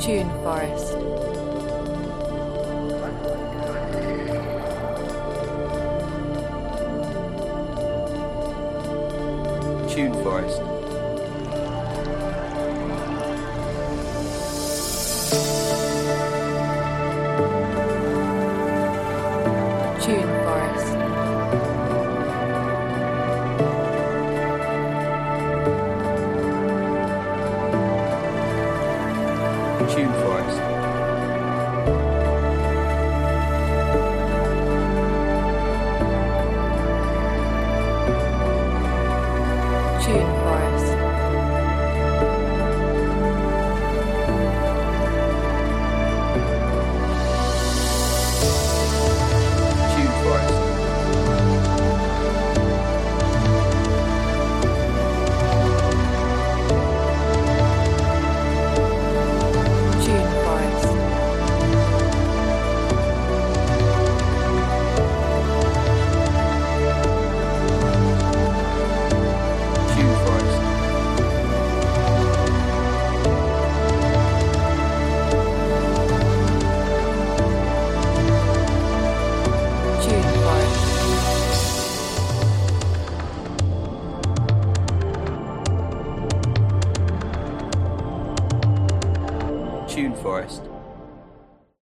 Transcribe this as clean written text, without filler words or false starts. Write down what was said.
Tune Forest. Tune Forest. Tune Forest. Tune Forest. Tune Forest. Tune Forest. Tune Forest. Tune Forest. Tune Forest. Tune Forest.